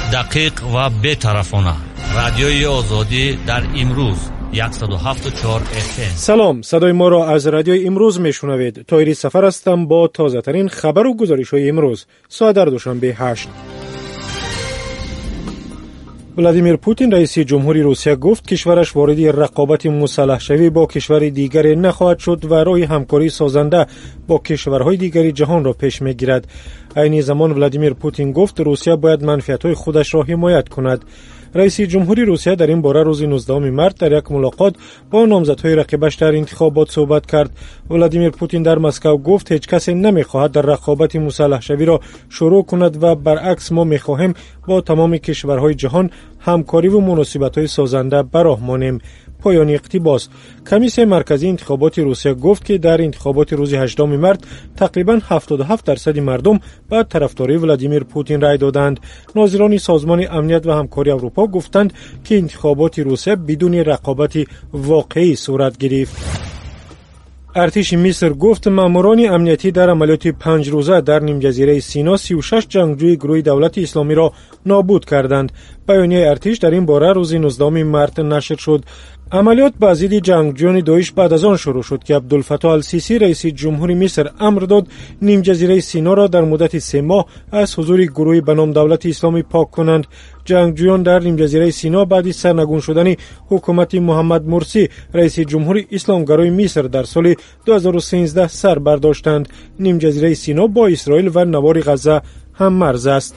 دقیق و بی‌طرفانه. رادیوی آزادی در امروز 107.4 FM. سلام، صدای ما را از رادیوی امروز میشنوید. طاهری سفر هستم با تازه ترین خبر و گزارش های امروز. ساعت در دوشنبه 8. ولادیمیر پوتین رئیس جمهوری روسیه گفت کشورش وارد رقابت مسلح شوی با کشور دیگری نخواهد شد و راه همکاری سازنده با کشورهای دیگری جهان را پیش میگیرد. عین زمان ولادیمیر پوتین گفت روسیه باید منفعت‌های خودش را حمایت کند. رئیس جمهوری روسیه در این باره روز 19 مارس در یک ملاقات با نامزدهای رقیبش در انتخابات صحبت کرد. ولادیمیر پوتین در مسکو گفت هیچ کسی نمیخواهد در رقابت مسلح شوی را شروع کند و برعکس ما میخواهیم با تمام کشورهای جهان همکاری و مناسبت‌های سازنده به راه مانیم. پایان اقتباس. کمیسیون مرکزی انتخابات روسیه گفت که در انتخابات روز 18 مارس تقریباً 77% مردم به طرفداری ولادیمیر پوتین رای دادند. ناظران سازمان امنیت و همکاری اروپا گفتند که انتخابات روسیه بدون رقابت واقعی صورت گرفت. ارتش مصر گفت ماموران امنیتی در عملیات 5 روزه در نیمجزیره سینا 36 جنگجوی گروه دولت اسلامی را نابود کردند. بیانیه ارتش در این باره روز 19 مارس نشر شد. عملیات به ضد جنگجویان داعش بعد از آن شروع شد که عبدالفتاح السیسی رئیس جمهوری مصر امر داد نیمجزیره سینا را در مدت 3 ماه از حضور گروهی به نام دولت اسلامی پاک کنند. جنگجویان در نیمجزیره سینا بعد سرنگون شدن حکومت محمد مرسی رئیس جمهوری اسلامگرای مصر در سال 2013 سر برداشتند. نیمجزیره سینا با اسرائیل و نوار غزه هم مرز است.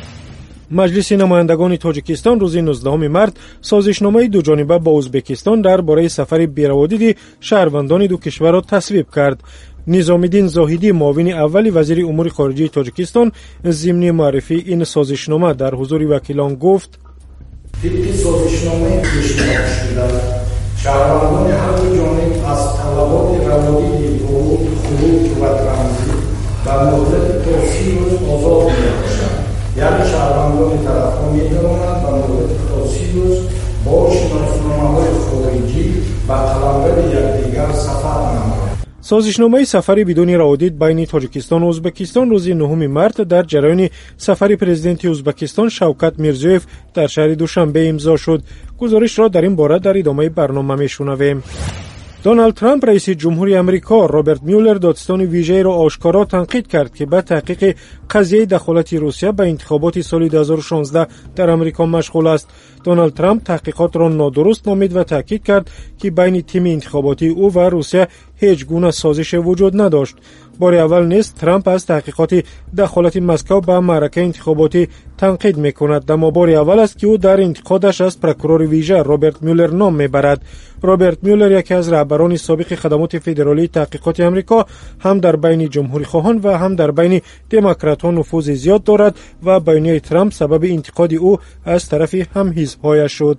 مجلس نمایندگان تاجیکستان روز 19 مارس سازشنامه دو جانبه با ازبکستان درباره سفر بی‌روادید شهروندان دو کشور را تصویب کرد. نظامالدین زاهدی معاون اول وزیر امور خارجه تاجیکستان ضمن معرفی این سازشنامه در حضور وکیلان گفت طبق سازشنامه پیشنهاد شده شهروندان هر دو جانب از طلبات روادید ورود، خروج و ترانزیت در مدت تا 30 روز آزاد می‌باشند. یعنی شهروندان طرف‌ها می‌توانند در مدت تا 30 روز با شناسنامه‌های خارجی و طلبات یکدیگر سفر نمایند. سازشنامه سفری بدون روادید بین تاجیکستان و ازبکستان روز 9 مارس در جریان سفر پرزیدنت ازبکستان شوکت میرزیوف در شهر دوشنبه امضا شد. گزارش را در این باره در ادامه برنامه میشنویم. دونالد ترامپ رئیس جمهوری امریکا رابرت میولر دادستان ویژه را آشکارا تنقید کرد که به تحقیق قضیه دخالت روسیه به انتخابات سال 2016 در امریکا مشغول است. دونالد ترامپ تحقیقات را نادرست نامید و تاکید کرد که بین تیم انتخاباتی او و روسیه هیچ گونه سازش وجود نداشت. بار اول نیست ترامپ از تحقیقات دخالت مسکو به معرکه انتخاباتی تنقید میکند، اما بار اول است که او در انتقادش از پروکورور ویژه رابرت میولر نام میبرد. رابرت میولر یکی از رهبران سابق خدمات فدرالی تحقیقات امریکا هم در بین جمهوری خواهان و هم در بین دموکراتان نفوذ زیاد دارد و بیانیه ترامپ سبب انتقاد او از طرف هم حزب‌هایش شد.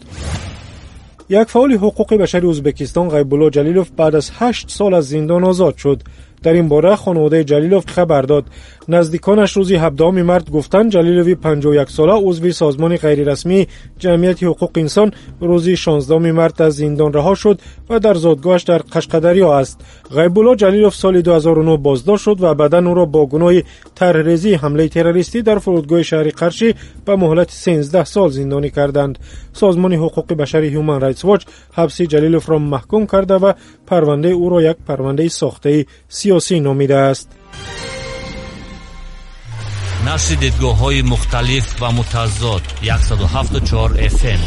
یک فعال حقوق بشر ازبکستان غیب‌الله جلیلوف بعد از 8 سال از زندان آزاد شد. در این باره خانواده جلیلوف خبر داد. نزدیکانش روز 17 مارس گفتند جلیلوف 51 ساله عضو سازمان غیررسمی جمعیت حقوق انسان روز 16 مارس از زندان رها شد و در زادگاهش در قشقدریا است. غیب‌الله جلیلوف سال 2009 بازداشت شد و بعداً او را با گناه طرح‌ریزی حمله تروریستی در فرودگاه شهر قرچی به مهلت 13 سال زندانی کردند. سازمان حقوق بشر هیومن رایتس واچ حبس جلیلوف را محکوم کرده و پرونده او را یک پرونده ساخته سیاسی نامیده است. نشر دیدگاه‌های مختلف و متضاد 107.4 FM.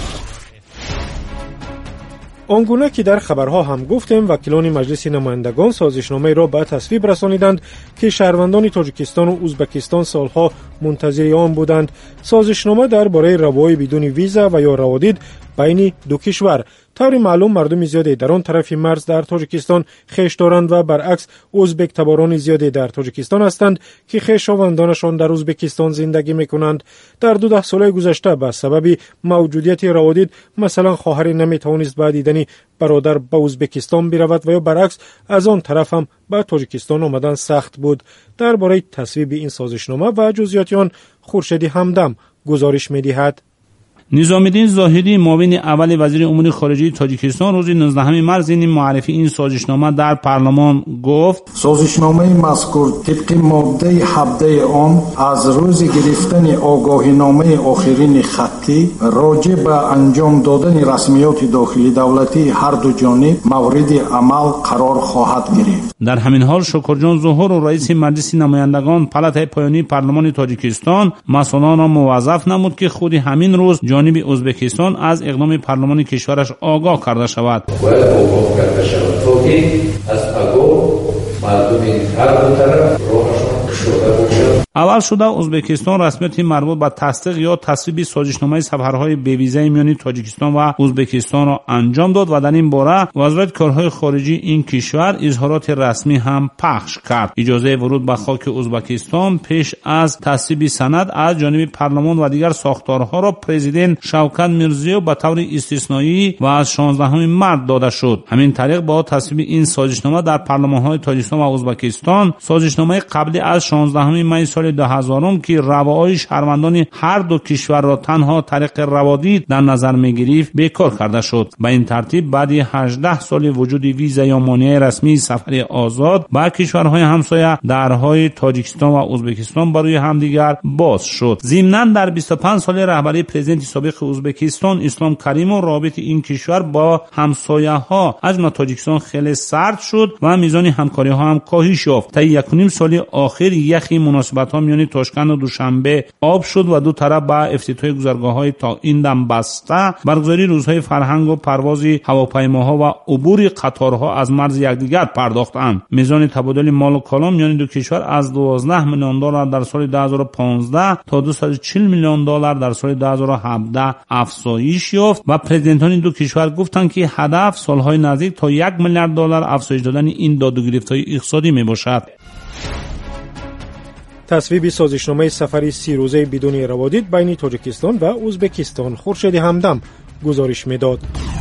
آنگونه که در خبرها هم گفتیم وکیلان مجلس نمایندگان سازشنامه را به تصویب رسانیدند که شهروندان تاجیکستان و ازبکستان سالها منتظر آن بودند. سازشنامه درباره روابط بدون ویزا و یا روادید بین دو کشور. طور معلوم مردم زیادی در آن طرف مرز در تاجیکستان خیش دارند و برعکس ازبک تباران زیادی در تاجیکستان هستند که خویشاوندانشان در ازبکستان زندگی میکنند. در 12 سال گذشته به سبب موجودیت روادید مثلا خواهری نمیتوانست به دیدن برادر به ازبکستان برود و یا برعکس از آن طرف هم به تاجیکستان آمدن سخت بود. درباره تصویب این سازشنامه و جزئیات آن خورشید همدم گزارش می‌دهد. نظام‌الدین زاهدی معاون اول وزیر امور خارجه تاجیکستان روز 19 مارس این معرفی این سازشنامه در پارلمان گفت: سازشنامه مذکور طبق ماده 17 آن از روز گرفتن آگاهینامه آخرین خطی راجع به انجام دادن رسمیات داخلی دولتی هر دو جانب مورد عمل قرار خواهد گرفت. در همین حال شکرجان ظهور و رئیس مجلس نمایندگان پلاتای پایانی پارلمان تاجیکستان مسئولان را موظف نمود که خود همین روز جانب ازبکستان از اقدام پارلمان کشورش آگاه کرده شود. باید آگاه کرده شود تا که از آگاه مردم هر دو طرف راهشون شده باشد. اول شده ازبکستان رسمیت مربوط به تصدیق یا تصویب سازشنامه سفرهای بی ویزای میان تاجیکستان و ازبکستان را انجام داد و در این باره وزارت کارهای خارجی این کشور اظهارات رسمی هم پخش کرد. اجازه ورود به خاک ازبکستان پیش از تصویب سند از جانب پارلمان و دیگر ساختارها را پرزیدنت شوکت میرزیوف به طور استثنایی و از 16 مارس داده شد. همین طریق با تصویب این سازشنامه در پارلمان‌های تاجیکستان و ازبکستان سازشنامه قبلی از 16 می سال 2000 که رواهای شهروندان هر دو کشور را تنها طریق روادید در نظر می‌گرفت بیکار کرده شد. به این ترتیب بعد 18 سال وجود ویزا یا مانع رسمی سفر آزاد با کشورهای همسایه درهای تاجیکستان و ازبکستان برای همدیگر باز شد. ضمناً در 25 سال رهبری پرزیدنت سابق ازبکستان اسلام کریموف رابطه این کشور با همسایه‌ها از تاجیکستان خیلی سرد شد و میزان همکاری‌ها هم کاهش یافت. تا 1.5 سال اخیر یخی مناسبت‌ها میان تاشکند و دوشنبه آب شد و دو طرف با افتتاح گذرگاه‌های تا این دم بسته، برگزاری روزهای فرهنگ و پرواز هواپیماها و عبور قطارها از مرز یکدیگر پرداختند. میزان تبادل مال و کالا میان دو کشور از 12 میلیون دلار در سال 2015 تا 240 میلیون دلار در سال 2017 افزایش یافت و پرزیدنتان این دو کشور گفتند که هدف سالهای نزدیک تا 1 میلیارد دلار افزایش دادن این داد و گرفت‌های اقتصادی میباشد. تصویب سازشنامه سفری 30 روزه بدون روادید بین تاجیکستان و ازبکستان. خورشید همدم گزارش میداد.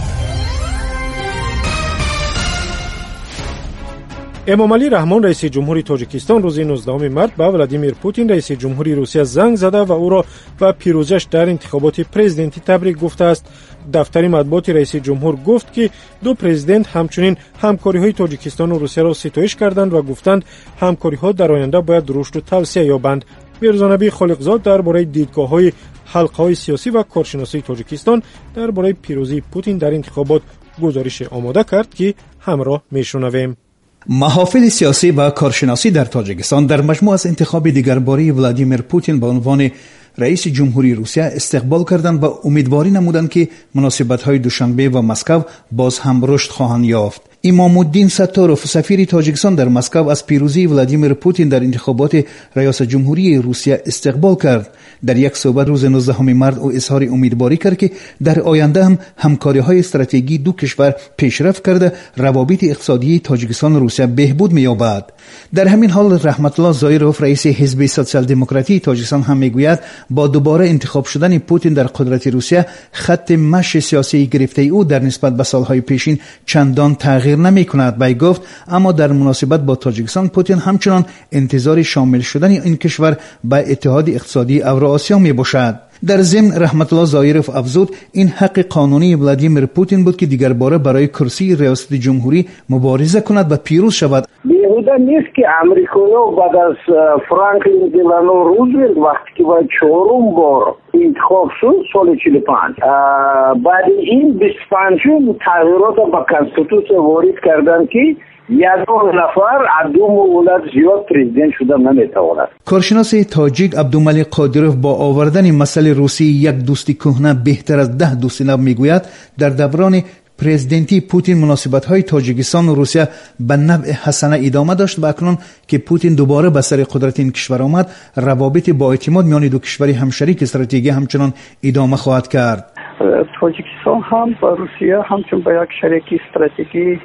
امامعلی رحمان رئیس جمهوری تاجیکستان روز 19 مارس به ولادیمیر پوتین رئیس جمهوری روسیه زنگ زده و او را به پیروزیش در انتخابات پرزیدنتی تبریک گفته است. دفتر مطبوعات رئیس جمهور گفت که دو پرزیدنت همچنین همکاری‌های تاجیکستان و روسیه را ستایش کردند و گفتند همکاری‌ها در آینده باید رشد و توسعه یابند. میرزا نبی خالقزاد درباره دیدگاه‌های حلقه‌های سیاسی و کارشناسی تاجیکستان درباره پیروزی پوتین در انتخابات گزارش آماده کرد که همراه میشنویم. محافل سیاسی و کارشناسی در تاجیکستان در مجموع از انتخاب دیگرباره ولادیمیر پوتین به عنوان رئیس جمهوری روسیه استقبال کردند و امیدواری نمودند که مناسبت‌های دوشنبه و مسکو باز هم رشد خواهند یافت. امام الدین ستاروف سفیر تاجیکستان در مسکو از پیروزی ولادیمیر پوتین در انتخابات ریاست جمهوری روسیه استقبال کرد. در یک صحبت روز 19 مارس او اظهار امیدواری کرد که در آینده هم همکاری‌های استراتژیکی دو کشور پیشرفت کرده روابط اقتصادی تاجیکستان و روسیه بهبود می‌یابد. در همین حال رحمت الله زایروف رئیس حزب سوسیال دموکراتی تاجیکستان هم میگوید با دوباره انتخاب شدن پوتین در قدرت روسیه خط مشی سیاسی گرفته او در نسبت به سالهای پیشین چندان تغییر نمی کند. وی گفت اما در مناسبت با تاجیکستان پوتین همچنان انتظار شامل شدن این کشور به اتحاد اقتصادی اوراسیا می باشد. در ضمن رحمت الله زایروف افزود این حق قانونی ولادیمیر پوتین بود که دیگر باره برای کرسی ریاست جمهوری مبارزه کند و پیروز شود. بیهوده نیست که امریکایی‌ها بعد از فرانکلین دلانو روزولت وقتی که باید 4م بار انتخاب شد سال 45 بعد این 25 تغییرات با کانستیتوسیون وارد کردن که یادون نفر عدوم ولد زیاد پرزیدنت شده نمیتواند. کارشناس تاجیک عبدالملک قادروف با آوردن مسئله روسی یک دوستی کهنه بهتر از 10 دوستی نو میگوید در دوران پرزیدنتی پوتین مناسبت‌های تاجیکستان و روسیه به نوع حسنه ادامه داشت و اکنون که پوتین دوباره به سر قدرت این کشور آمد روابط با اعتماد میان دو کشور همشریک استراتژیکی همچنان ادامه خواهد کرد. تاجیکستان هم با روسیه همچون با یک شریک استراتژیکی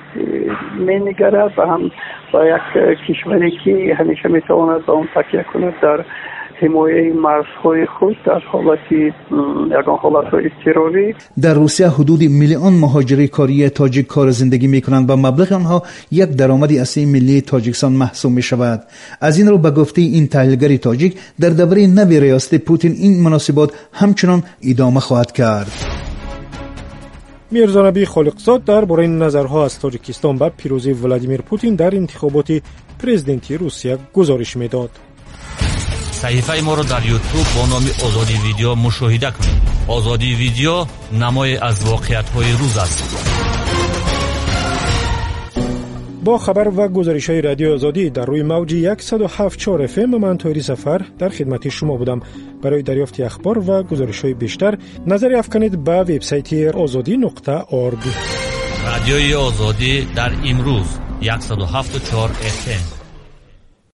می‌نگرد و هم با یک کشوری که همیشه میتواند به اون تکیه کند در حمایه مرزهای خود در حالت اضطراری. در روسیه حدود میلیون مهاجر کاری تاجیک کار زندگی میکنند و مبلغ آنها یک درآمد اصلی ملی تاجیکستان محسوب می شود. از این رو به گفته این تحلیلگر تاجیک در دوره نوی ریاست پوتین این مناسبات همچنان ادامه خواهد کرد. میرزا نبی خالقزاد درباره نظرها از تاجیکستان به پیروزی ولادیمیر پوتین در انتخابات پرزیدنتی روسیه گزارش میداد. صحیفه ما را در یوتیوب با نام آزادی ویدیو مشاهده کنید. آزادی ویدیو نمای از واقعیت‌های روز است. با خبر و گزارش‌های رادیو آزادی در روی موج 107.4 FM من طاهری سفر در خدمت شما بودم. برای دریافت اخبار و گزارش‌های بیشتر نظر افکنید به وبسایت azadi.org. رادیوی آزادی در امروز 107.4 FM.